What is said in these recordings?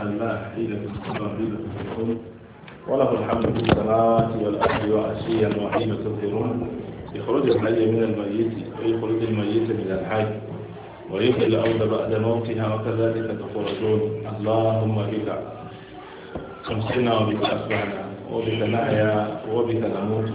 الله حين تسمى حين تسمعون وله الحمد في السماوات والأرض وعشيا وحين تظهرون يخرج الحي من الميت ويخرج الميت من الحي ويحيي الأرض بعد موتها وكذلك تخرجون اللهم بك أمسينا وبك أصبحنا وبك نحيا وبك نموت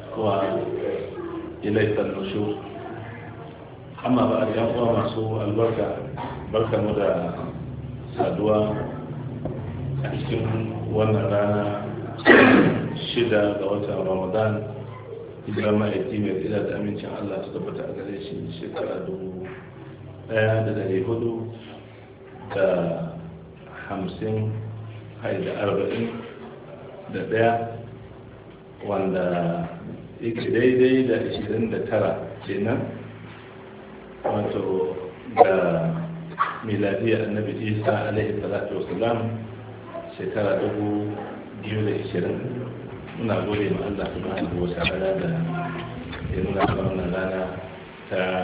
وإليك النشور. أما بعد يا أخوة masu albarka mu da saduwa a cikin wannan rana 6 ga watan Ramadan hijirar ma'aiki mai tsira da amincin Allah su tabbata a gare shi shekara 1441 wanda yake daidai da 29 kenan wato da miladiyar annabi Isa alaihi salatu wasalam shekara 2020. muna gode ma Allah subhanahu wa ta'ala da ya nuna a wannan rana ta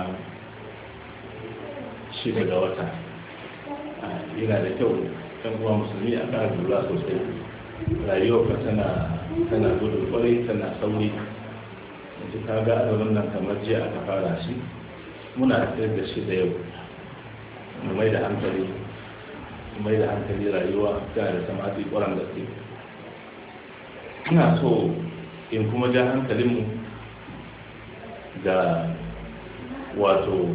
6 ga wata. Yana da kyau ɗan uwa musulmi a ƙara lura sosai. Rayuwa tana gudu kwarai, tana sauri. Yanzu ka ga azumin nan kamar jiya aka fara shi, muna tsayar da shi da yau. Mu mai da hankali rayuwa tana da samati ƙwarar gaske. Ina so in kuma ja hankalinmu ga wato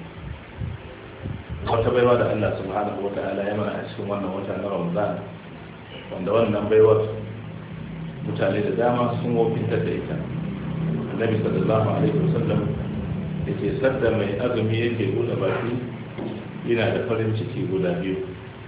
wata baiwa da Allah subhanahu wa ta'ala ya mana a cikin wannan wata na Ramadan, wanda wannan baiwar mutane da dama sun wofintar da ita. Annabi sallallahu alaihi wasallam yake sadda mai azumi yake buɗe baki yana da farin ciki guda biyu.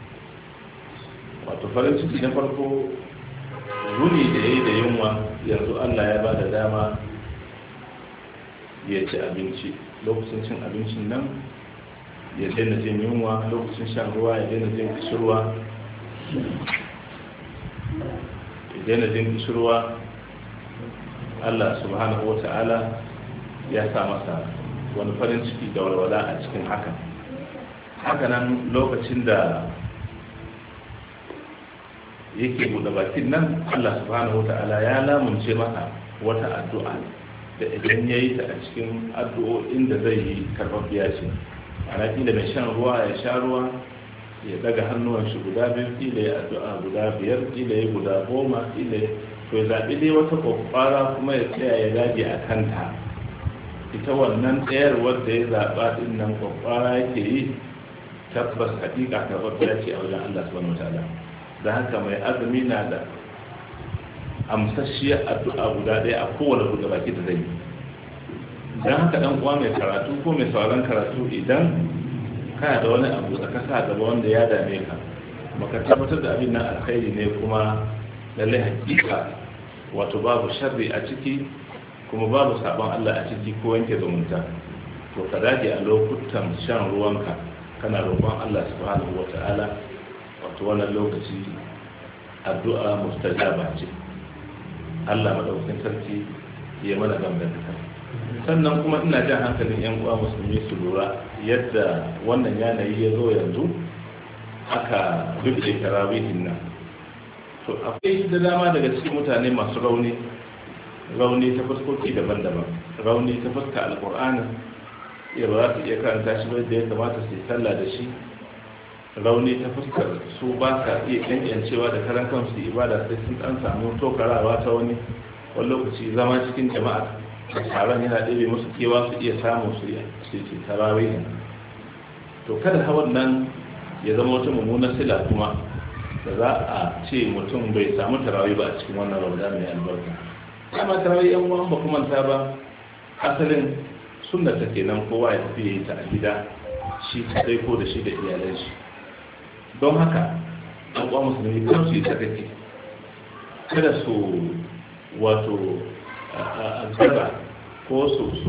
Wato farin ciki na farko, wuni da yayi da yunwa, yanzu Allah ya ba da dama ya ci abinci. Lokacin cin abincin nan ya daina jin yunwa, lokacin shan ruwa ya daina jin kishirwa. Allah subhanahu wa ta'ala ya sa masa wani farin ciki da walwala a cikin hakan. Hakanan lokacin da yake buɗe bakin nan, Allah subhanahu wa ta'ala ya lamunce masa wata addu'a da idan ya yi ta a cikin addu'o'in da zai yi karɓaɓɓiya ce. Ana kila mai shan ruwa ya sha ruwa, ya daga hannuwan shi guda biyu, kila ya addu'a guda 5, kila ya guda 10, kila to ya zaɓi dai wata ƙwaƙwara kuma ya tsaya ya dage a kanta. Ita wannan tsayarwar da ya zaɓa ɗin nan ƙwaƙwara yake yi, tabbas haƙiƙa karɓaɓɓiya ce a wajen Allah subhanahu wa ta'ala. Da haka mai azumi na da amsasshiyar addu'a guda ɗaya a kowane buɗe baki da zai yi. Don haka ɗan uwa mai karatu ko mai sauran karatu, idan kana da wani abu da ka sa gaba wanda ya dame ka, maka tabbatar da abin nan alkhairi ne kuma lallai hakika wato babu sharri a ciki kuma babu sabon Allah a ciki ko yanke zumunta, to ka dage a lokutan shan ruwanka kana roƙon Allah subhanahu wata'ala. Wato wannan lokaci addu'a mustajaba ce. Allah madaukakin sarki ya mana gamdanta. Sannan kuma ina jan hankalin yan uwa musulmi su lura yadda wannan yanayi ya zo yanzu aka rufe tarawihin nan. To akwai da dama daga cikin mutane masu rauni ta fuskoki daban-daban. Rauni ta fuska alƙur'ani, ya ba za su iya karanta shi ba da ya kamata su yi sallah da shi. Rauni ta fuskar su ba ka iya yancewa da karan kansu ibada, sai sun ɗan samu tokarawa ta wani lokaci zama cikin jama'a taron yana ɗebe musu kewa su iya samu su ce tarawih. To kada hawan nan ya zama wata mummunar sila kuma da za a ce mutum bai samu tarawih ba a cikin wannan Ramadan mai albarka. Amma tarawih yan uwan ba kuma ta ba, asalin sunna ta kenan kowa ya tafi yi ta a gida shi kadai ko da shi da iyalan shi. Don haka an kwa musulmi kan su yi sakaki, kada su wato gaba ko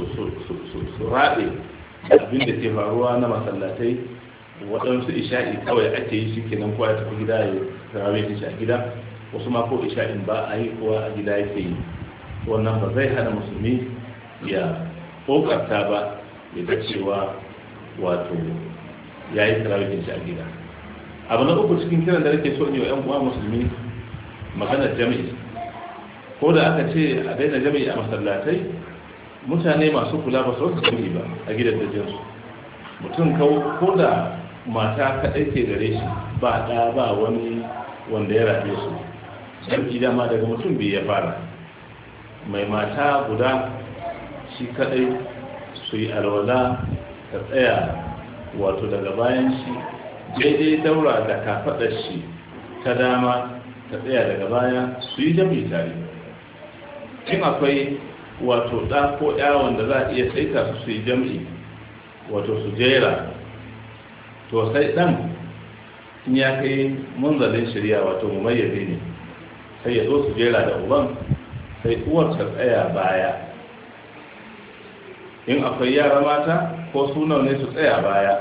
su raɗe abin da ke faruwa na masallatai. Waɗansu isha'i kawai ake yi shi kenan kowa ya tafi gida ya tarawih shi a gida, wasu ma ko isha'in ba a yi kowa a gida yake yi. Wannan ba zai hana musulmi ya kokarta ba ya ga cewa wato ya yi tarawih shi a gida. abu na uku cikin kiran da nake so in yi wa 'yan uwa musulmi maganar jami'i. Ko da aka ce a daina jami'i a masallatai, mutane masu kula ba su wasu jami'i ba a gidan dajinsu. Mutum ko da mata kaɗai ke gare shi ba ɗa ba wani wanda ya rabe su, jami'i dama daga mutum biyu ya fara. Mai mata guda shi kaɗai su yi alwala ta tsaya wato daga bayan shi daidai daura da kafaɗar shi ta dama ta tsaya daga baya su yi jami'i tare. In akwai wato ɗa ko ya wanda za a iya saita su yi jami'i wato su jera, to sai ɗan in ya kai munzalin shirya wato mumayyazi ne sai ya zo su jera da uban, sai uwar ta tsaya baya. In akwai yara mata ko suna ne su tsaya baya,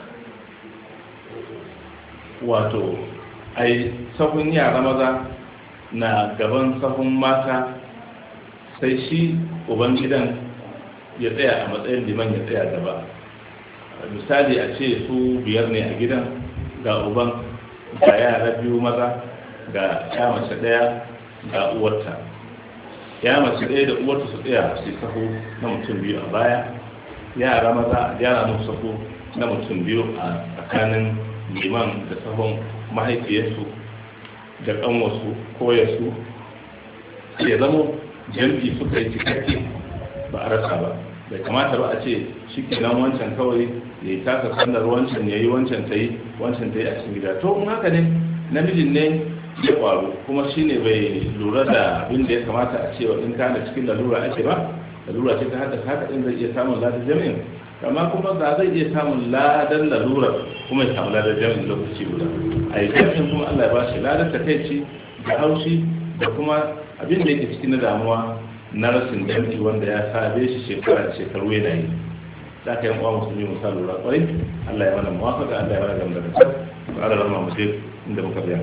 wato ai sahun yara maza na gaban sahun mata, sai shi uban gidan ya tsaya a matsayin liman ya tsaya gaba. Misali a ce su 5 ne a gidan, ga uban, ga yara 2 maza, ga ya mace 1 ga uwarta. Ya mace 1 da uwarta su tsaya su sahu na mutum 2 a baya, yara maza a gyara musu sahu na mutum 2 a tsakanin liman da sahun mahaifiyarsu da kanwarsu ko yasu. Ya zamo jam'i suka yi cikakke ba a rasa ba. Bai kamata ba a ce shi kenan wancan kawai ya yi taka sandar wancan ya yi wancan ta yi a cikin gida. To in haka ne namijin ne ya faru kuma shi ne bai lura da abin da ya kamata a cewa in kana cikin lalura ake ba, lalura ce ta haddasa haka din zai iya samun ladan jami'in, amma kuma za zai iya samun ladan lalura kuma ya samu ladan jami'in lokaci guda. A yi jami'in kuma Allah ya ba shi ladan takaici da haushi da kuma abin da yake cikin na damuwa na rasin jami'i wanda ya sabe shi shekara da shekaru yana yi. Za ka yi uwa musulmi musa lura kwarai. Allah ya mana muwafaka, Allah ya mana gamdakatar. Allah ya mu je inda muka biya.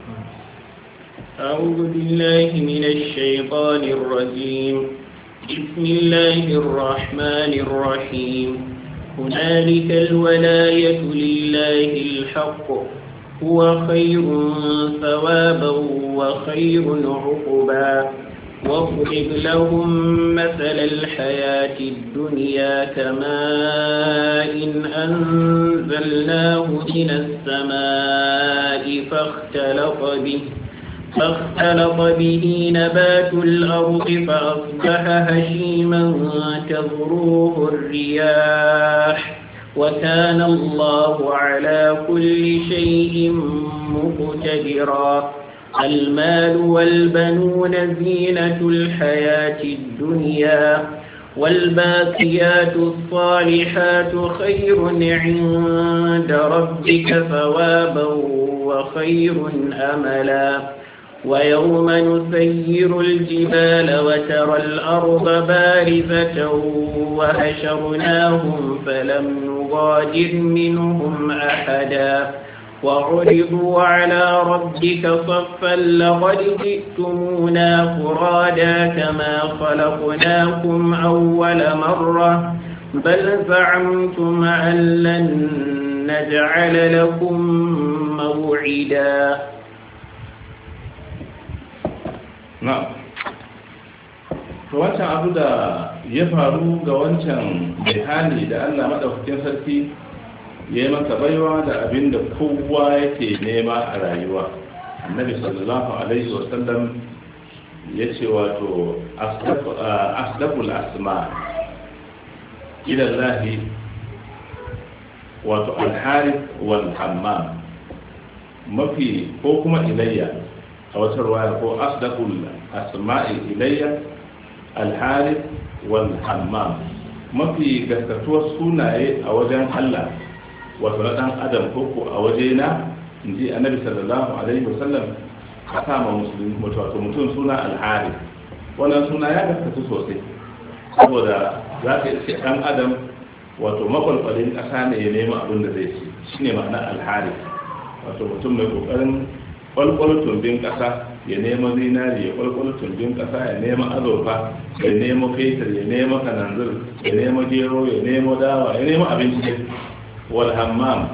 أعوذ بالله من الشيطان الرجيم. بسم الله الرحمن الرحيم. هنالك الولاية لله الحق، هو خير ثوابا وخير عقبا. واضرب لهم مثل الحياة الدنيا كماء أنزلناه من السماء فاختلط به نبات الأرض فأصبح هشيما تذروه الرياح وكان الله على كل شيء مقتدرا. المال والبنون زينة الحياة الدنيا والباقيات الصالحات خير عند ربك ثوابا وخير أملا. ويوم نسير الجبال وترى الأرض بارزة وحشرناهم فلم نغادر منهم أحدا وعرضوا على ربك صفا لقد جئتمونا فرادا كما خلقناكم أول مرة بل زعمتم أن لن نجعل لكم موعدا. na'am to wancan abu da ya faru ga wancan mai hali da Allah madaukakin sarki ya yi masa baiwa da abin da kowa yake nema a rayuwa. Annabi sallallahu alaihi wasallam ya ce wato asdaqul asma ila Allah wato al-harith wal hammam, mafi ko kuma ilayya a wata ruwaya ko asdaqul asma'i ilayya al-harith wal hammam, mafi gaskatuwar sunaye a wajen Allah wato na dan adam ko a waje na inji annabi sallallahu alaihi wasallam a sama musulmi wato mutum suna al-harith. Wannan suna ya gaskatu sosai saboda za ka iske dan adam wato makwalkwalin ƙasa ne ya nema abin da zai ci, shine ma'ana al-harith, wato mutum mai kokarin kwalkwal tumbin ƙasa ya nema zinari, ya kwalkwal tumbin ƙasa ya nema azurfa, ya nema fetur, ya nema kananzir, ya nema gero, ya nema dawa, ya nema abinci. Wal hammam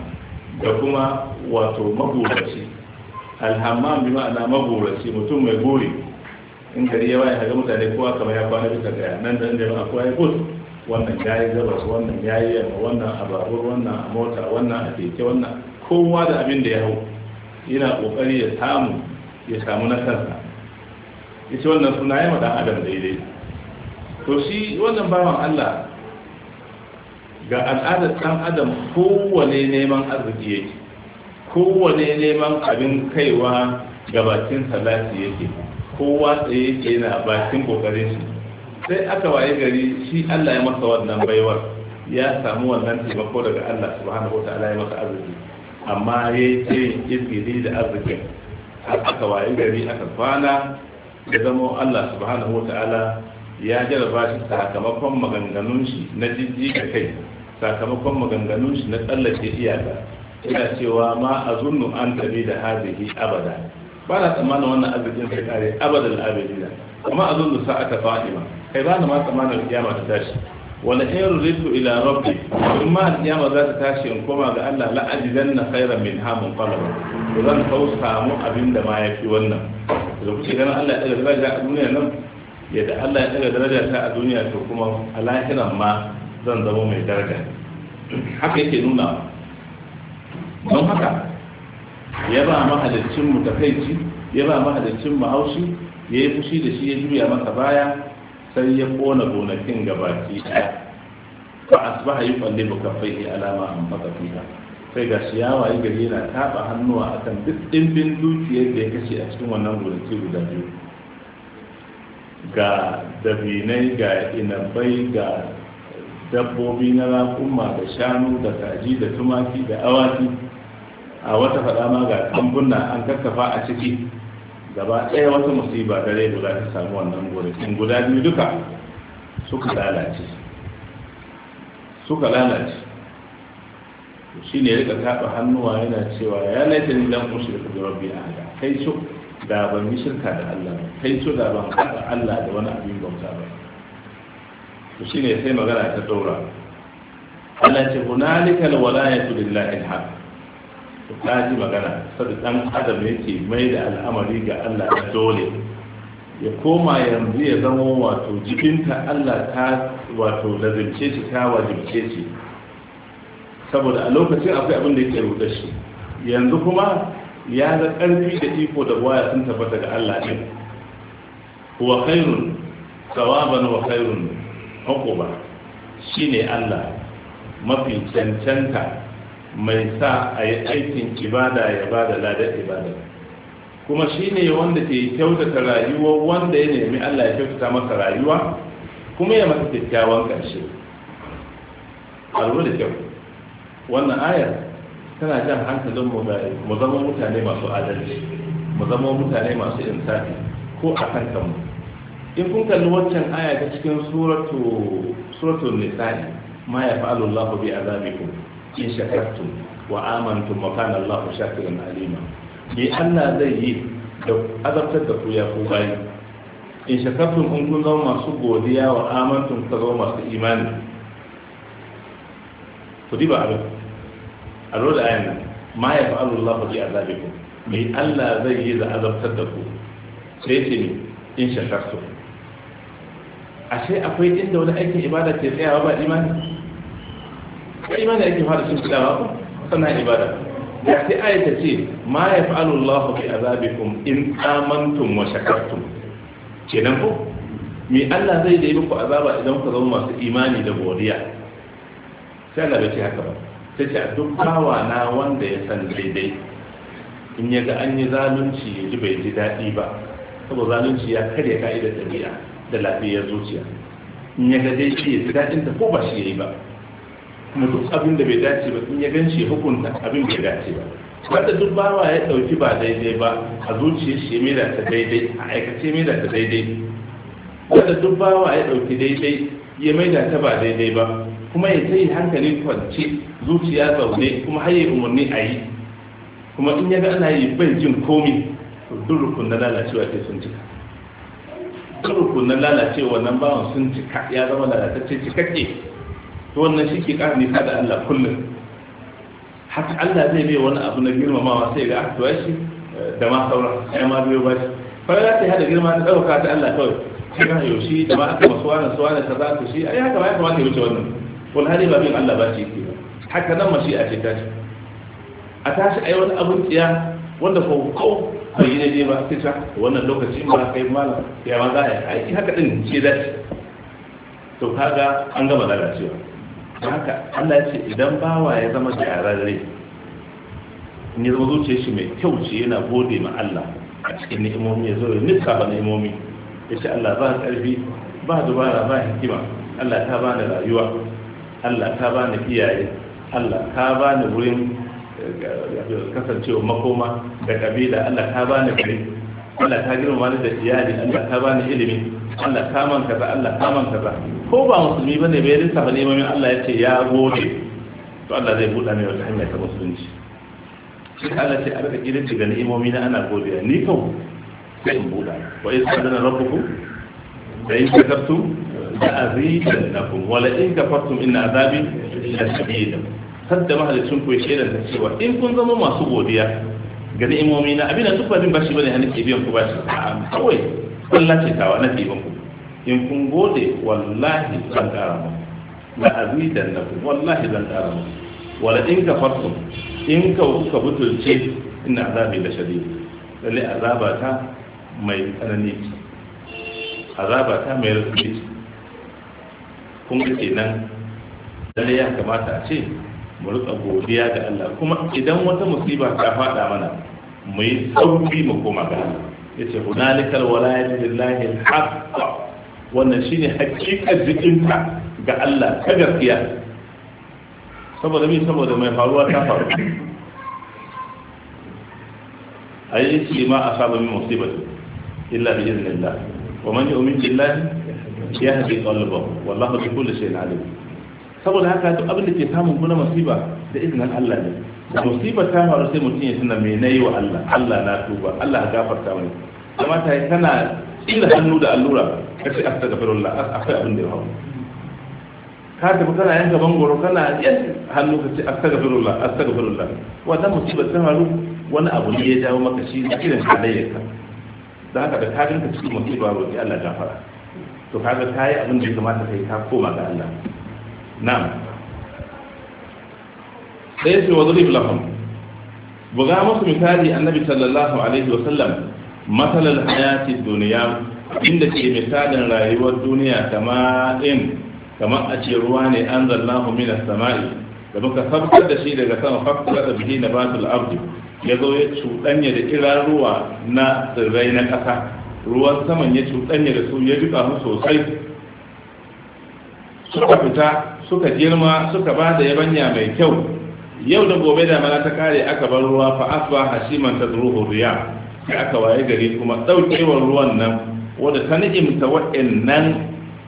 da kuma wato maguraci. Alhammam bi ma'ana maguraci, mutum mai gori. In gari ya waye ga mutane kowa kamar ya kwana bisa ga nan da inda akwai ya gudu, wannan ya yi gabas, wannan ya yi yamma, wannan a babur, wannan a mota, wannan a keke, wannan kowa da abin da ya hau yana kokari ya samu na kansa. Ita wannan suna yi maɗan adam daidai. To shi wannan bawan Allah ga al'adar ɗan adam kowane neman arziki yake, kowane neman abin kaiwa ga bakin salati yake, kowa tsaye yake yana bakin kokarin shi. Sai aka waye gari shi Allah ya masa wannan baiwar, ya samu wannan taimako daga Allah subhanahu wa ta'ala ya masa arziki, amma ya ce izgiri da arzikin. Aka waye gari aka kwana ya zama Allah subhanahu wa ta'ala ya jarraba shi sakamakon maganganun shi na jijji da kai, sakamakon maganganun shi na tsallake iyaka. Ina cewa ma a zunnu an tabi da hadihi abada, ba na tsammanin wannan arzikin sai kare abadal abidina, amma a zunnu sa'ata fa'ima, kai ba na ma tsammanin kiyama ta tashi. Wala in ruditu ila rabbi, in ma kiyama za ta tashi in koma ga Allah la ajidanna khairan min hamun qalaba, to zan samu abin da ma yafi wannan. Da kuke ganin Allah ya daga daraja a duniya nan, yadda Allah ya daga daraja ta a duniya, to kuma a lahiran ma zan zama mai daraja. Haka yake nuna. Don haka ya ba mahalicin mu takaici, ya ba mahalicin mu haushi, ya yi fushi da shi, ya juya masa baya, sai ya kona gonakin gabaki ɗaya. Fa asbaha yuqallibu kaffaihi ala ma anfaqa fiha, sai ga shi ya wayi gari yana taba hannuwa akan duk dimbin dukiyar da ya kashe a cikin wannan gonaki guda biyu. Ga dabinai, ga inabai, ga dabbobi na raƙuma da shanu da kaji da tumaki da awaki, a wata faɗa ma ga kambuna an kakkafa a ciki. Gaba ɗaya wata musiba da rai guda ta samu wannan gonakin guda biyu duka suka lalace. Shi ne rika taɓa hannuwa yana cewa ya laita ni dan ushriku bi rabbi ahada, kai so da ban yi shirka da Allah ba, kai so da ban haɗa Allah da wani abin bauta ba. To shi ne sai magana ta daura. Allah ce hunalika alwalayatu lillahi alhaq. To ta ji magana sai dan adam yake mai da al'amari ga Allah da dole, ya koma yanzu ya zama wato jibinta Allah ta wato lazimce shi, ta wajibce shi, saboda a lokacin akwai abin da yake ruɗa shi. Yanzu kuma ya ga ƙarfi da iko da waya sun tabbata ga Allah ɗin. Wa khairun sawaban wa khairun uquba, shine Allah mafi cancanta mai sa a yi aikin ibada ya bada ladar ibada, kuma shine wanda ke kyautata rayuwar wanda ya nemi Allah ya kyautata masa rayuwa kuma ya masa kyakkyawan ƙarshe. Alwa da kyau, wannan ayar tana jan hankalin mu zama mutane masu adalci, mu zama mutane masu insafi ko a kan kanmu. In kun kalli waccan aya ta cikin suratul nisa'i, ma ya fa'alu Allahu bi azabikum in shakartum wa amantum wa kana Allahu shakiran alima. Bi Allah zai yi da azabtar da ku ya ku bayi, in shakartum in kun zama masu godiya wa amantum ka zama masu imani. Ku diba abin a roda ayan nan, ma ya fa'alu Allahu bi azabikum, mai Allah zai yi da azabtar da ku, sai ce ne in shakartum. Ashe akwai inda wani aikin ibada ke tsayawa ba imani? Ba imani ake fara sun tsayawa ba, sannan ibada. Da sai ayata ce ma ya fa'alu Allahu bi azabikum in amantum wa shakartum. Kenan ko me Allah zai da yi muku azaba idan ku zama masu imani da godiya? Sai Allah bai ce haka ba. Sai ce a duk bawa na wanda ya san daidai, in ya ga an yi zalunci ya ji bai ji daɗi ba, saboda zalunci ya karya ka'idar ɗabi'a da lafiyar zuciya. In ya ga dai shi ya ji daɗin ta ko ba shi ya yi ba, kuma duk abin da bai dace ba in ya gan shi hukunta abin bai dace ba. Wanda duk bawa ya ɗauki ba daidai ba a zuciyar shi ya maida ta daidai, a aikace maida ta daidai. Wanda duk bawa ya ɗauki daidai ya maida ta ba daidai ba, kuma ya ta yi hankali kwance, zuciya zaune, kuma har yi umarni a yi, kuma in ya ga ana yi bai jin komi, to duk rukun na lalacewa ce sun cika. Duk rukun na lalacewa nan bawan sun cika, ya zama lalatacce cikakke. To wannan shi ke ƙara nisa da Allah kullum. haka Allah zai bai wani abu na girmamawa sai ga to shi da ma sauran sai ma biyo ba shi fara ta hada girma ta dauka ta Allah kawai sai ga yoshi da ma aka masuwana suwana ta za ta shi ai haka ba ya kamata ya wuce wannan wal hali ba bin Allah ba shi ke haka nan mashi a ce tashi a tashi ai wani abun tsiya wanda ko bai yi daidai ba sai ta wannan lokacin ba kai malam ya ma za a yi haka din ce dace to kaga an gama lalacewa haka Allah ya ce idan bawa ya zama gyararre in ya zama zuciya shi mai kyau ce yana gode ma Allah a cikin ni'imomi ya zo ya nika ba ni'imomi ya ce Allah ba ƙarfi ba dubara ba hikima Allah ta bani rayuwa Allah ta bani iyaye Allah ta bani wurin kasancewa makoma da kabila Allah ta bani gari Allah ta girma ni da iyali Allah ta bani ilimi Allah ta man kaza Allah ta man kaza ko ba musulmi bane bai rinsa ba neman Allah ya ce ya gode to Allah zai buɗa mai wata hanya ta musulunci sai Allah ce a rika kirin daga ni'imomi na ana godiya ni kau sai in buɗa wa in sadana rabbukum da in kafartum da azidannakum wala in kafartum inna azabi lashadid sadda mahalicin ku ya shaidar da cewa in kun zama masu godiya ga ni'imomi na abin da duk babin bashi bane hannun ke biyan ku bashi kawai Allah ce tawa na ɗiban ku in kun gode wallahi zan ƙara mu la azidan lakum wallahi zan ƙara mu wala in kafartum in ka kuka butulce inna azabi la shadid lalle azabata mai tsanani azabata mai rufi kun ga kenan lalle ya kamata a ce mu rika godiya ga Allah kuma idan wata musiba ta faɗa mana mu yi sauki mu koma ga Allah yace hunalikal walayatu lillahi alhaq wannan shine hakikar jikinka ga Allah ta gaskiya saboda mai faruwa ta faru ayi shi ma asaba min musibati illa bi idhnillah wa man yu'min billahi yahdi qalbahu wallahu bi kulli shay'in alim saboda haka duk abin da ke samun kuna musiba da izinin Allah ne musibar ta faru sai mutum ya tuna me nayi wa Allah Allah na tuba Allah ya gafarta mani amma ta yi kana ila hannu da allura ka ce astaghfirullah akwai abin da ya faru ka tafi kana yanka bangoro kana yin hannu ka ce astaghfirullah wannan musibar ta faru wani abu ne ya jawo maka shi da irin halayyarka da haka da ka ganka cikin musiba roƙi Allah gafara to kaga kai abin da ya kamata kai ka koma ga Allah na'am sai su wadrib lahum buga musu misali annabi sallallahu alaihi wasallam masalal hayati duniya inda ke misalin rayuwar duniya kamar a ce ruwa ne an zallahu minas sama'i da muka sabbar da shi daga sama faktura da bihi na batul ardi ya zo ya cuɗanya da iran ruwa na tsirrai na ƙasa ruwan saman ya cuɗanya da su ya jika mu sosai suka fita suka girma suka ba da yabanya mai kyau yau da gobe da mana ta kare aka bar ruwa fa asba hashiman tadruhu riya sai aka waye gari kuma daukewar ruwan nan wanda ta ni'imta wa'annan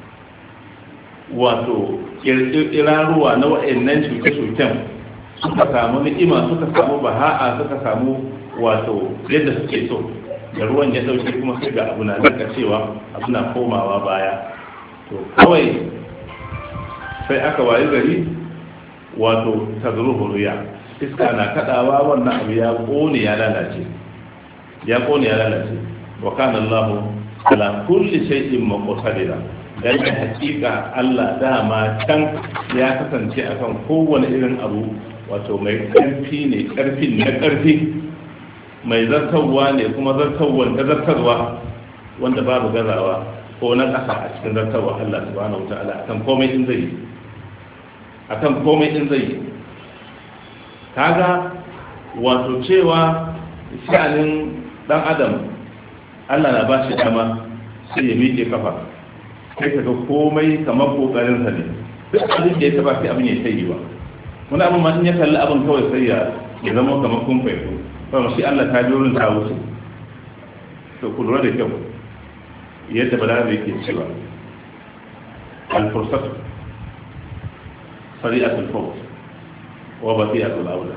wato kirkiran ruwa na wa'annan shuke-shuken suka samu ni'ima suka samu baha'a suka samu wato yadda suke so da ruwan ya dauke kuma sai ga abu na cewa abu na komawa baya to kawai sai aka waye gari wato tazruhu riya iska na kadawa wannan abu ya kone ya lalace wa kana Allah ala kulli shay'in muqtadira dan hakika Allah dama can ya kasance akan kowane irin abu wato mai karfi ne karfin na karfi mai zartarwa ne kuma zartarwa ta zartarwa wanda babu gazawa ko na kasa a cikin zartarwa Allah subhanahu wataala akan komai din zai kaga wato cewa sha'anin dan adam Allah na ba shi dama sai ya miƙe kafa sai ka ga komai kamar kokarin sa ne duk abin da ya taba sai abin ya tayi ba wani abin ma in ya kalli abin kawai sai ya zama kamar kumfai kuma shi Allah ta jorin ta wuce to ku lura da kyau yadda balaga yake cewa al-fursat sari'atul fawt wa bati'atul awla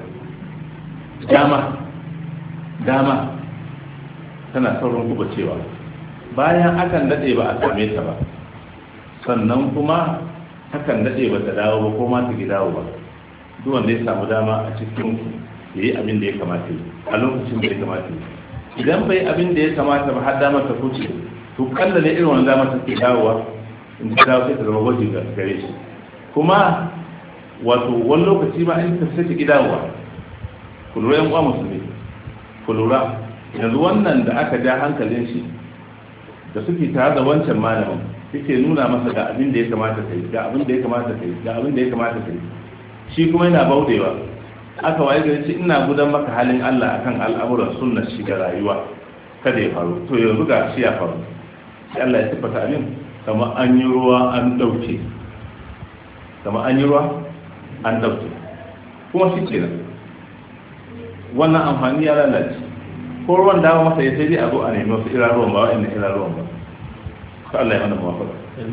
dama tana saurin kuba cewa bayan akan dade ba a same ta ba sannan kuma akan dade ba ta dawo ba ko ma ta dawo ba duk wanda ya samu dama a cikin ya yi abin da ya kamata a lokacin da ya kamata idan bai abin da ya kamata ba har damar ta kuce to kalla ne irin wani damar ta ke dawowa in ta dawo sai ta zama gwaji gare shi kuma wato wani lokaci ma in ta sai ta ki dawowa ku lura yan uwa musulmi ku lura yanzu wannan da aka ja hankalin shi da suke tare da wancan malamin suke nuna masa ga abin da ya kamata kai ga abin da ya kamata kai ga abin da ya kamata kai shi kuma yana baudewa aka waye gari ce ina gudan maka halin Allah akan al'amuran sunnar shi ga rayuwa kada ya faru to yanzu ga shi ya faru sai Allah ya tabbata abin kamar an yi ruwa an dauke kamar an yi ruwa an dauke kuma shi kenan wannan amfani ya lalace ko ruwan dawo masa ya sai dai a zo a nemi wasu iraruwan ba wa'in iraruwan ba ka Allah ya mana mawafaka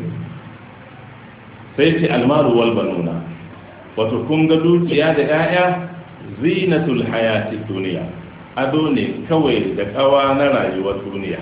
sai ce almaru wal banuna wato kun ga dukiya da 'ya'ya zinatul hayati duniya ado ne kawai da kawa na rayuwar duniya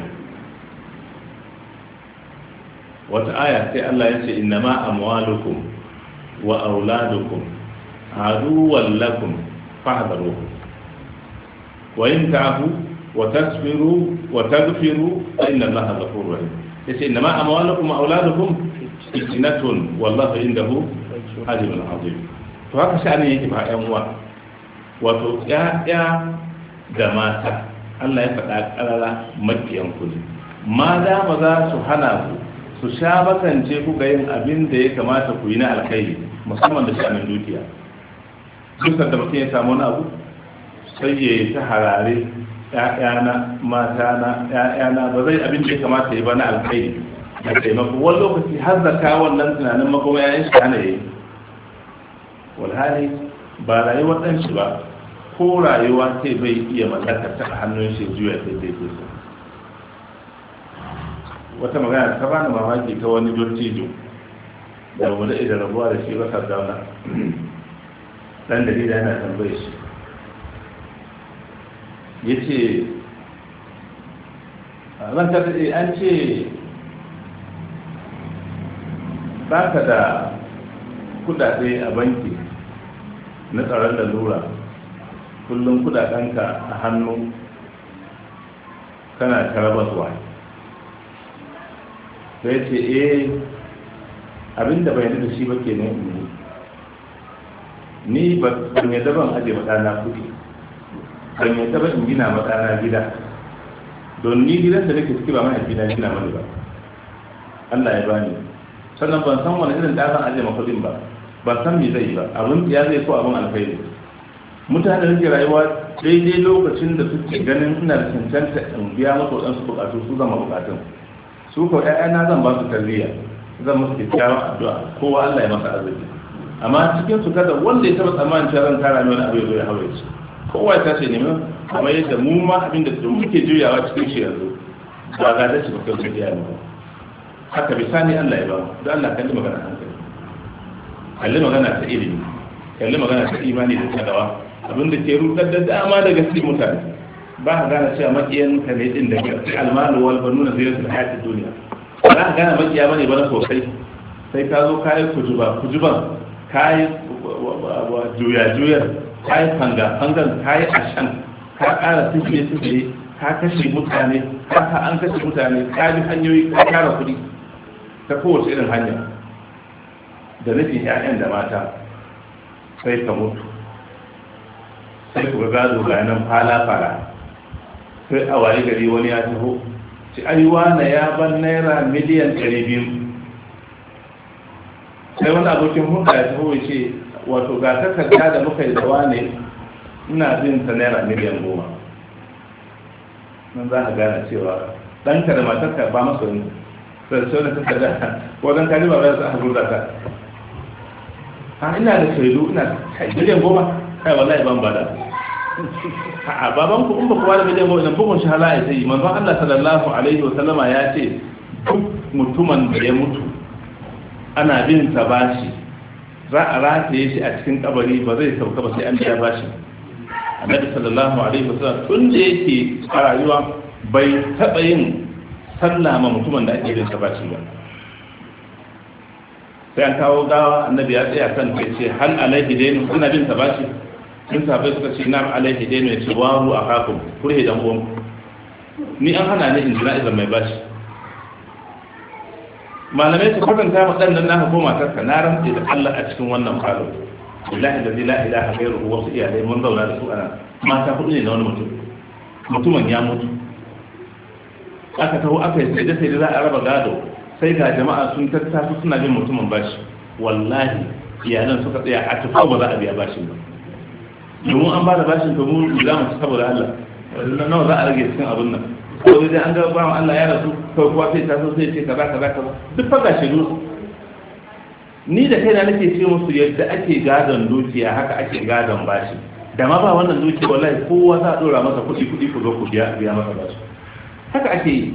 wata aya sai Allah ya ce innama amwalukum wa auladukum aduwwan lakum fahdharuhum wa in ta'fu wa tasbiru wa taghfiru fa inna Allaha ghafurur rahim yace innama amwalukum wa auladukum fitnatun wallahu indahu ajrun azim to haka sha'ani yake ba ƴan uwa wato ƴaƴa da mata Allah ya faɗa ƙarara makiyan ku ne ma da ba za su hana ku su sha bakance ku ga yin abin da ya kamata ku yi na alkhairi musamman da sha'anin dukiya duk da mutum ya samu wani abu sai ya yi ta harare ƴaƴana matana ƴaƴana ba zai abin da ya kamata ya ba na alkhairi da taimako wani lokaci har zaka wannan tunanin makoma yayin shi hana yayi walhali ba rayuwar ɗan shi ba ko rayuwa ce bai iya mallakar ta a hannun shi juya sai dai ke so wata magana ta bani mamaki ta wani dottijo da mu da idan rabuwa da shi wata zauna dan da yana tambaye shi ya ce ranka da an ce ba ka da kudade a banki na tsaron da lura kullum kudadenka a hannu kana karabaswa sai ce abinda bai da shi ba ke nan ni ban yadda ban aje matsana kudi ban yadda ba in gina matsana gida don ni gidan da nake ciki ba mai gina gina mani ba Allah ya bani sannan ban san wani irin da zan aje makudin ba ban san me zai yi ba abin ya zai ko abin alkhairi mutane da ke rayuwa daidai lokacin da suke ganin ina da cancanta in biya musu waɗansu bukatu su zama bukatun su ko ƴaƴana zan ba su tarbiyya zan musu kyakkyawan addu'a kowa Allah ya masa arziki amma cikin su kada wanda ya taba tsammanin cewa zan tara mai wani abu ya zo ya hawaye shi kowa ya tashi neman kamar yadda mu ma abin da muke juyawa cikin shi yanzu ba ga da shi ba kai sai ya mu haka bisani Allah ya ba mu don Allah kalli magana hankali kalli magana ta ilimi kalli magana ta imani da tadawa abinda ke rudar da dama daga cikin mutane ba ka gane cewa makiyan ka ne din da ke almalu wal banuna zinatul hayatid dunya ba ka gane makiya bane ba sosai sai ka zo kai kujuban kai juya kai fangan kai ashan ka ƙara tafiye ka kashe mutane ka an kashe mutane ka bi hanyoyi ka kara kuɗi ta kowace irin hanya da nufin 'ya'yan da mata sai ka mutu sai ku gado ga nan fala sai a waye gari wani ya taho ci aiwa na ya ban naira miliyan 200 sai wani abokin hulɗa ya taho ya ce wato ga takarda da muka yi dawa ne ina jin ta naira miliyan 10 nan za a gane cewa ɗanka da matarka ba masu yin sai wani takarda wajen kaji ba bai za a gurza ta ina da shaidu ina miliyan 10 kai wallahi ban bada a baban ku in ba ku bada miliyan 10 idan bugun shi halaye sai manzon Allah sallallahu alaihi wa sallama ya ce duk mutumin da ya mutu ana bin sa bashi za a rataye shi a cikin kabari ba zai sauka ba sai an biya bashi annabi sallallahu alaihi wa sallam tun da yake a rayuwa bai taba yin sallah ma mutumin da ake bin sa bashi ba sai an kawo gawa annabi ya tsaya kan kai ce hal alaihi dainu kuna bin ta bashi in sabai suka ce na'am alaihi dainu ya ce waru akakum kurhe dan uwan ni an hana ni in jira mai bashi malamai su kwatanta ma dan nan naka ko matarka na rantse da Allah a cikin wannan falo billahi la ilaha ghairuhu wasu iyalai mun zauna da su ana mata hudu ne na wani mutumin ya mutu aka taho aka yi sai da za a raba gado sai ga jama'a sun tattasu suna bin mutumin bashi wallahi iyalan suka tsaya a tafi ba za a biya bashin ba domin an ba da bashin to mu za mu ci saboda Allah nawa za a rage cikin abin nan ko dai an ga ba Allah ya rasu ko kuwa sai ta so sai ce kaza duk fa gashi ni da kaina nake ce musu yadda ake gadon dukiya haka ake gadon bashi da ma ba wannan dukiya wallahi kowa za a dora masa kuɗi ku zo ku biya masa bashi haka ake yi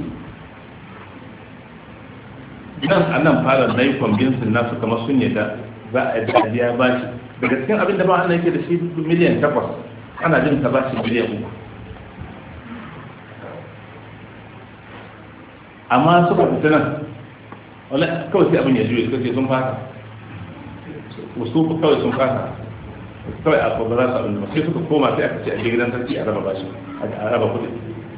nan a nan fara na yi kwambinsin nasu kamar sun yadda za a yi biya bashi daga cikin abin da ba ana yake da shi miliyan 8 ana jin ta bashi miliyan 3 amma suka fita nan wala kawai sai abin ya juye suka ce sun fasa wasu kawai sun fasa kawai a ba za su abin da sai suka koma sai aka ce a gidan sarki a raba bashi a raba kudi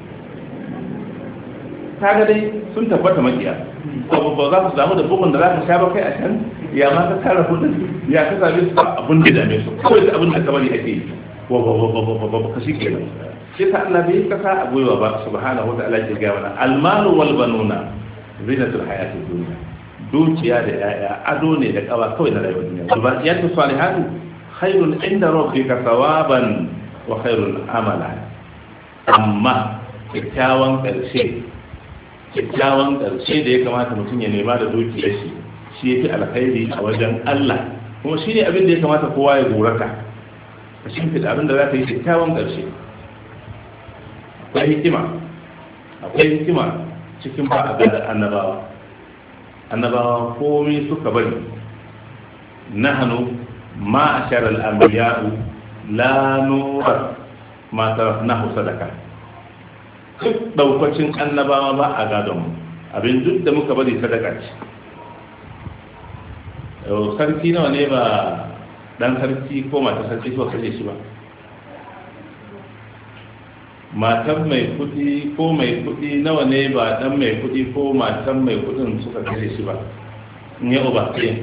kaga dai sun tabbata makiya ba za su samu da bugun da za ka sha ba kai a can ya ma ka tara kudin ya ka same su abin da dame su kawai da abin da ka bari ake yi ba ka shi kenan sai ta Allah bai kasa a gwiwa ba subhanahu wa ta'ala ke ga mana almalu wal banuna zinatul hayatid dunya dukiya da yaya ado ne da kawa kawai na rayuwar duniya subhaniyatu salihatu khairun inda rabbika thawaban wa khairun amala amma kyakkyawan karshe da ya kamata mutum ya nema da dukiyar shi ya fi alkhairi a wajen Allah kuma shi ne abin da ya kamata kowa ya gorata a shimfiɗa abin da za ka yi kyakkyawan ƙarshe akwai hikima cikin ba a gada annabawa komai suka bari na hannu ma a sharar amiya'u la nura ma tarafnahu sadaka duk daukacin annabawa ba a gadon abin duk da muka bari sadaka ce sarki nawa ne ba dan sarki ko mata sarki ko kaje shi ba matan mai kudi ko mai kudi nawa ne ba dan mai kudi ko matan mai kudin suka kaje shi ba in ya uba ke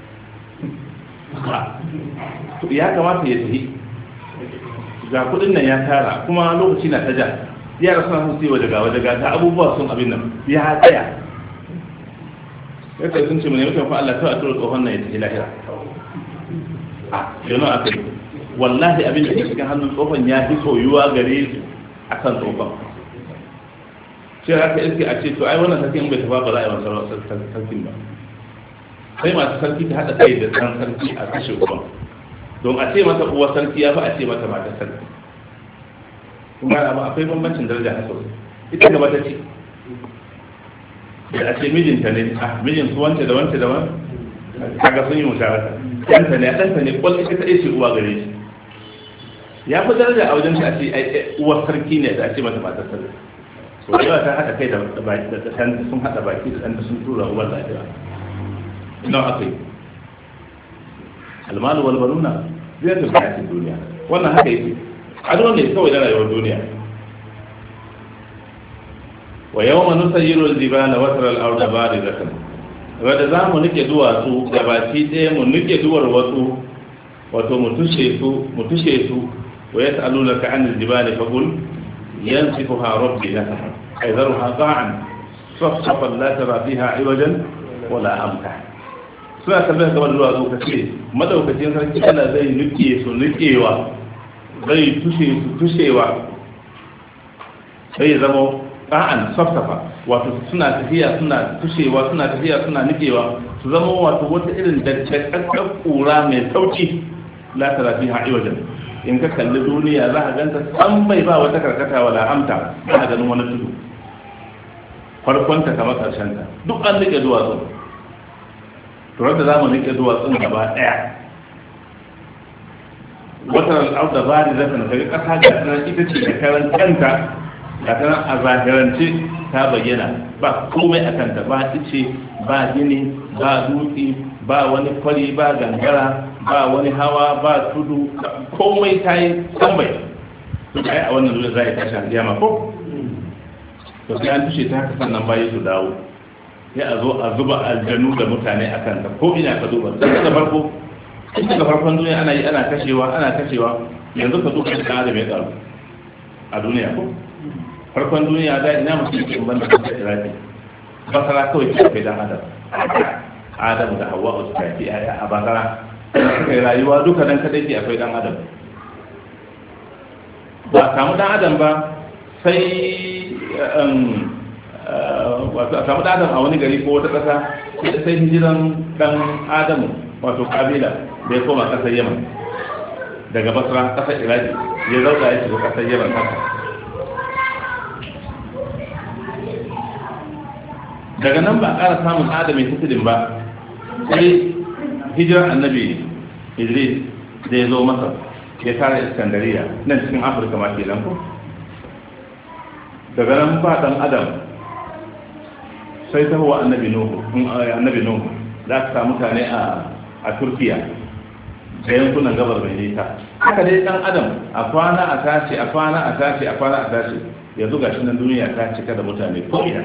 ya kamata ya tafi ga kudin nan ya tara kuma lokaci na ta ja yara suna sun siwa daga ta abubuwa sun abin nan ya tsaya ya kai sun ce mu ne mutum fa Allah ta tura tsohon nan ya tafi lahira yana aka yi wallahi abin da ke cikin hannun tsohon ya fi soyuwa gare su a kan tsohon sai haka iske a ce to ai wannan sarkin bai tafa ba za a yi wani sarkin ba sai masu sarki ta haɗa kai da ɗan sarki a kashe uban don a ce mata uwar sarki ya fi a ce mata matar sarki kuma amma akwai bambancin daraja na sosai ita gaba ta ce da a ce mijinta ne mijin su wance da wance da wance kaga sun yi musharaka ɗanta ne kwallo ita ta ce uwa gare shi ya fi daraja a wajen shi a ce uwar sarki ne da a ce mata matar sarki so da yawa ta haɗa kai da ɗanta sun haɗa baki da ɗanta sun tura uwar lafiya ina aka yi almalu wal banuna zai ta bayatin duniya wannan haka yake ado ne kawai na rayuwar duniya wa yawma nusayyiru al-jibala wa tara al-arda barizatan wadda za mu nike duwatsu gabaki ɗaya mu nike duwar wasu wato mu tushe su wa ya ta'alu laka an aljibali faqul yansifuha rabbi laha ayzaruha qa'an safsafan la tara fiha iwajan wala amta suna tambayar kamar duwatsu kace madaukakin sarki Allah zai nike su nikewa zai tushewa sai zama ƙa'an safsafa wato suna tafiya suna tushewa suna tafiya suna nikewa su zama wato wata irin daddakakkar ƙura mai sauki la tara fiha iwajan in ka kalli duniya za ka ganta san bai ba wata karkata wala amta za ka ganin wani tudu farkonta kamar karshenta duk an nike duwatsu to da za mu nike duwatsun gaba ɗaya wata al'auda ba da zafin daga ƙasa ga ita ce da karan kanta ga ta a zahirance ta bayyana ba komai a kanta ba ice ba gini ba dutse ba wani kwari ba gangara ba wani hawa ba tudu komai ta yi tambayi to kai a wannan duniya za a tashi alƙiyama ko to sai an tushe ta haka sannan bayi su dawo sai a zo a zuba aljanu da mutane a kanta ko ina ka duba daga farko daga farkon duniya ana kashewa yanzu ka duka da adam ya karu a duniya ko farkon duniya da ina mutum ke banda da iraki basara kawai ke kai dan adam da hawa su kai a basara kai rayuwa duka dan kadai ke akwai dan adam ba samu dan adam ba sai wato a samu dan adam a wani gari ko wata kasa sai hijiran dan adamu wato kabila da ya koma kasar yaman daga basra kasar iraki ya zauka ya shiga kasar yaman haka daga nan ba a ƙara samun adamin hisidin ba sai hijirar annabi idris da ya zo masar ya tara iskandariya nan cikin afirka ma ke nan ko daga nan ba dan adam sai ta huwa annabi nuhu za ka samu mutane a turkiya da yankunan gabar mai nisa haka dai dan adam a kwana a tashi yanzu ga shi nan duniya ta cika da mutane ko ina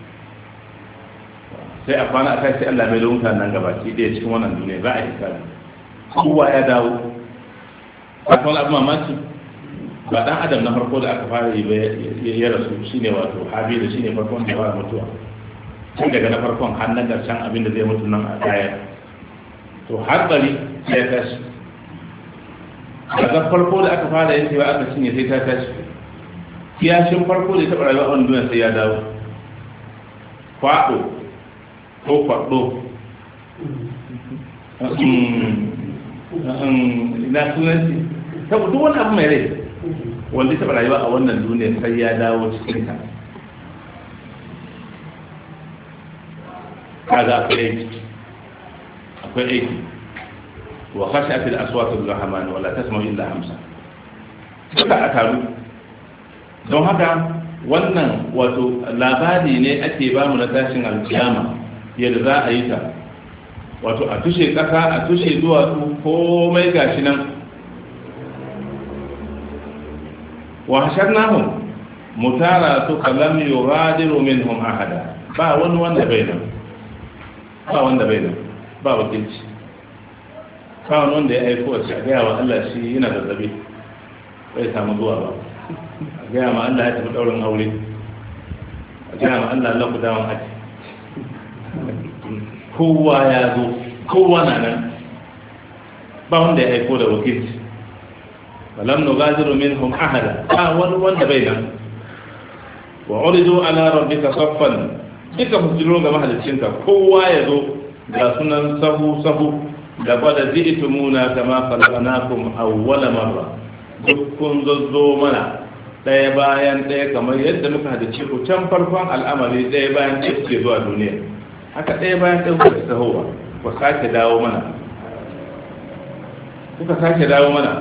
sai a kwana a tashi Allah mai da mutanen gabaki ɗaya cikin wannan duniya za a yi kare kowa ya dawo a kan abu mamaki ba dan adam na farko da aka fara yi ya rasu shine wato habila shine farkon da ya fara mutuwa tun daga na farkon har na ƙarshen abin da zai mutu nan a daya to har bari sai ya tashi daga farko da aka fara yin cewa aka cinye sai ta tashi kiyashin farko da ya taɓa rayuwa a wani duniya sai ya dawo kwaɗo ko kwaɗo na sunanci saboda duk wani abu mai rai wanda ya taɓa rayuwa a wannan duniya sai ya dawo cikin ta kaga akwai aiki wa khashat al-aswat ar-rahman wala tasma'u illa hamsa suka a taru don haka wannan wato labari ne ake ba mu na tashin alkiyama yadda za a yi ta wato a tushe kasa a tushe duwatsu komai gashi nan wa hasharnahum mutara su kalam yughadiru minhum ahada ba wanda bai nan ba wakilci ba wanda ya aiko a gaya wa Allah shi yana da zabe bai samu zuwa ba a gaya ma Allah ya tafi daurin aure a gaya ma Allah ku dawon haji kowa ya zo kowa na nan ba wanda ya aiko da wakilci falam nughadiru minhum ahada ba wanda bai nan wa uridu ala rabbika saffan duka fujiro ga mahalicinka kowa ya zo ga sunan sahu da kwada ji'tumuna kama khalaqnakum awwala marra duk kun zo mana daya bayan daya kamar yadda muka hadace ku can farkon al'amari daya bayan daya ke zuwa duniya haka daya bayan daya kuka tahowa kuka sake dawo mana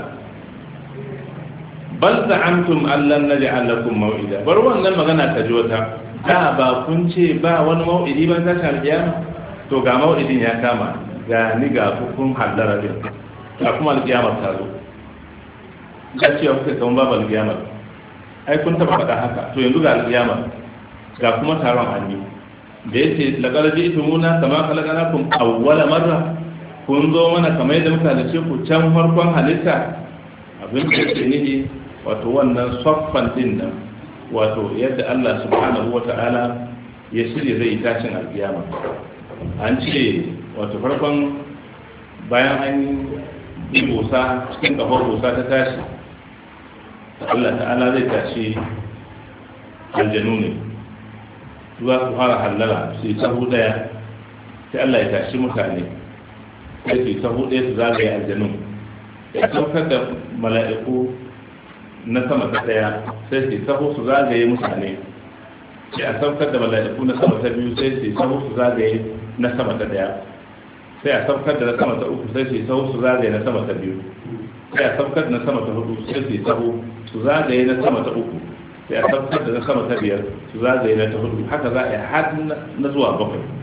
bal za'amtum an lan naj'al lakum maw'ida bar wannan magana ta ji wata da ba kun ce ba wani maw'idi ba za ta alƙiyama to ga maw'idin ya kama ga ni ga kun hallara din ga kuma alƙiyamar ta zo ga cewa kuka kan babu alƙiyamar ai kun taba faɗa haka to yanzu ga alƙiyamar ga kuma taron anni da yace laqad ji'tumuna kama khalaqnakum awwala marra kun zo mana kamar yadda muka halice ku can farkon halitta abin da yake nihi wato wannan saffan din nan wato yadda Allah subhanahu wata'ala ya shirya zai tashin alkiyama an ce wato farkon bayan an yi busa cikin kafar busa ta tashi Allah ta'ala zai tashi aljanu ne za su fara hallara su yi sahu daya sai Allah ya tashi mutane sai su yi sahu daya su zagaye aljanu ya saukar da mala'iku na sama ta daya sai su sahu su zagaye mutane sai a saukar da mala'iku na sama ta biyu sai su sahu su zagaye na sama ta daya sai a saukar da na sama ta uku sai su sahu su zagaye na sama ta biyu sai a saukar da na sama ta hudu sai su sahu su zagaye na sama ta uku sai a saukar da na sama ta biyar su zagaye na ta hudu haka za a yi har na zuwa bakwai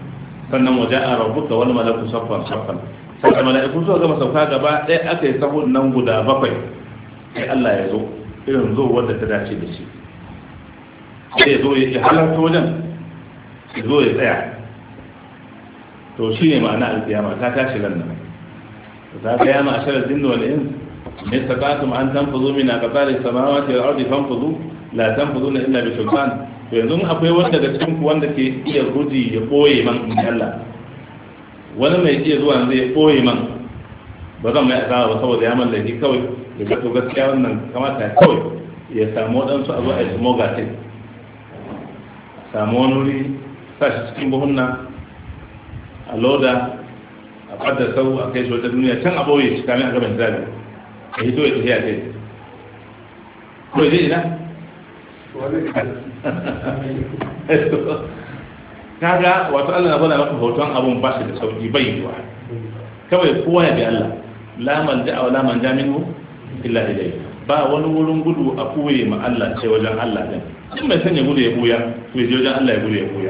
sannan waja'a rabbuka wal malaku saffan saffan sai mala'iku suka gama sauka gaba ɗaya aka yi sahun nan guda 7 sai Allah ya zo irin zo wanda ta dace da shi sai ya zo ya halarta wajen ya zo ya tsaya to shi ne ma'ana alkiyama ta tashi nan nan ta ga ya ma'asharar jinni wal ins ne sakatum an tanfuzu min aqtari samawati wal ardi fanfuzu la tanfuzuna illa bi sultan to yanzu akwai wanda daga cikin ku wanda ke iya guji ya boye man in Allah wani mai iya zuwa zai boye man ba zan mai azaba ba saboda ya mallaki kawai da ga to gaskiya wannan kamata kawai ya samu wadansu a zo a yi moga sai samu wani wuri sa shi cikin buhunna a loda a fadda sau a kai shi wata duniya can a boye shi kamin a gaban zabi a hito ya tafiya kai ko zai ina kaga wato Allah na bada maka hoton abun ba shi da sauki bai yiwa kawai kowa ya bi Allah la man ja'a wa la man jaminu illa ilayhi ba wani wurin gudu a kuwe ma Allah ce wajen Allah din in mai sanya gudu ya buya to je wajen Allah ya gudu ya buya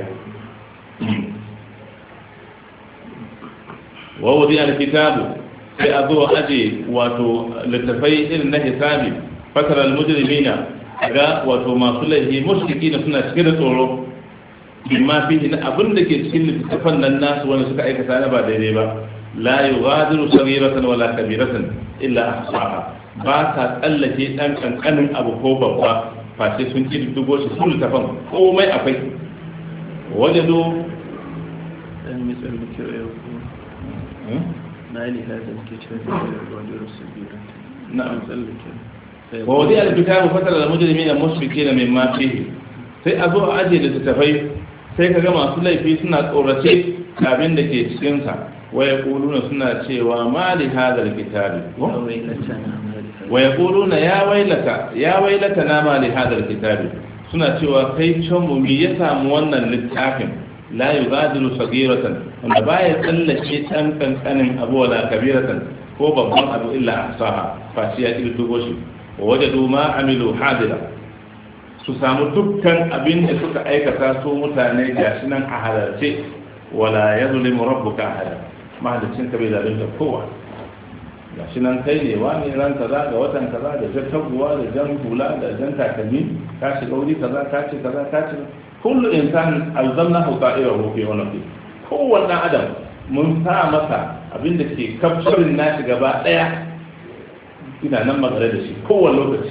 wa wadi al-kitabu sai a zo aje wato littafai irin na hisabi fatara al-mujrimina ga wato masu laifi mushriki na suna cike da tsoro bima fihi na abin da ke cikin littafan nan nasu wanda suka aikata na ba daidai ba la yughadiru saghiratan wala kabiratan illa ahsaha ba ta tsallake dan kankanin abu ko babba face sun ci dugo shi sun littafan komai akwai wajadu dan misal muke yau na ili hada ke cewa wajadu saghiratan na'am tsallake wa wadi al-kitabu fatara al-mujrimina mushrikina mimma fihi sai a zo a aje da littafai sai ka ga masu laifi suna tsorace abin da ke cikinsa waya kuluna suna cewa ma li hadal kitabi waya kuluna ya wailata na ma li hadal kitabi suna cewa kai can mu ya samu wannan littafin la yugadiru sagiratan wanda baya tsallake dan kankanin abu wala kabiratan ko babban abu illa ahsaha fashi ya kirtugo shi wajadu ma amilu hadira su samu dukkan abin da suka aikata su mutane gashi nan a halarce wala ya zulimu rabbuka ahada mahalicin ka bai zalunta kowa gashi nan kai ne wani ran kaza ga watan kaza da jan taguwa da jan hula da jan takalmi ka shiga wuri kaza ka ce kaza ka ce kullu insan alzamnahu ta'irahu fi wanafi kowanne adam mun sa masa abin da ke kafshirin nashi gaba daya ina nan magana da shi kowanne lokaci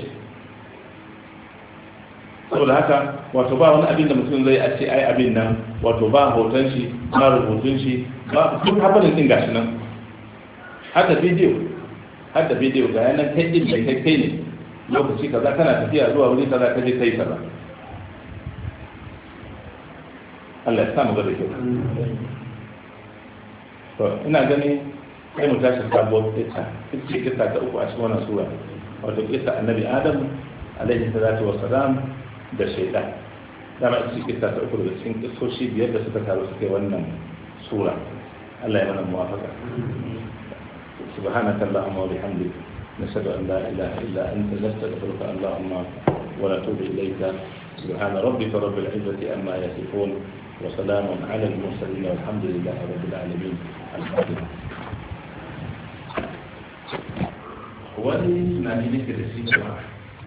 saboda haka wato ba wani abin da mutum zai a ce ai abin nan wato ba hoton shi ba rubutun shi ba duk habarin din gashi nan har da bidiyo ga yanan kai din da kai ne lokaci kaza kana tafiya zuwa wuri kaza kaje kai kaza Allah ya samu gaba da kyau to ina gani sai mu tashi sabuwar kisa ta uku a cikin wannan sura wato kisa annabi Adam alaihi salatu wassalam da shaitan dama ita kisa ta uku daga cikin kisoshi 5 da suka taru suke wannan sura Allah ya mana muwafaka subhanaka allahumma wa bihamdik nashhadu an la ilaha illa anta nastaghfiruka allahumma wa natubu ilayka subhana rabbika rabbil izzati amma yasifun wa salamun ala al mursalin walhamdulillahi rabbil alamin wani na ne da shi jama'a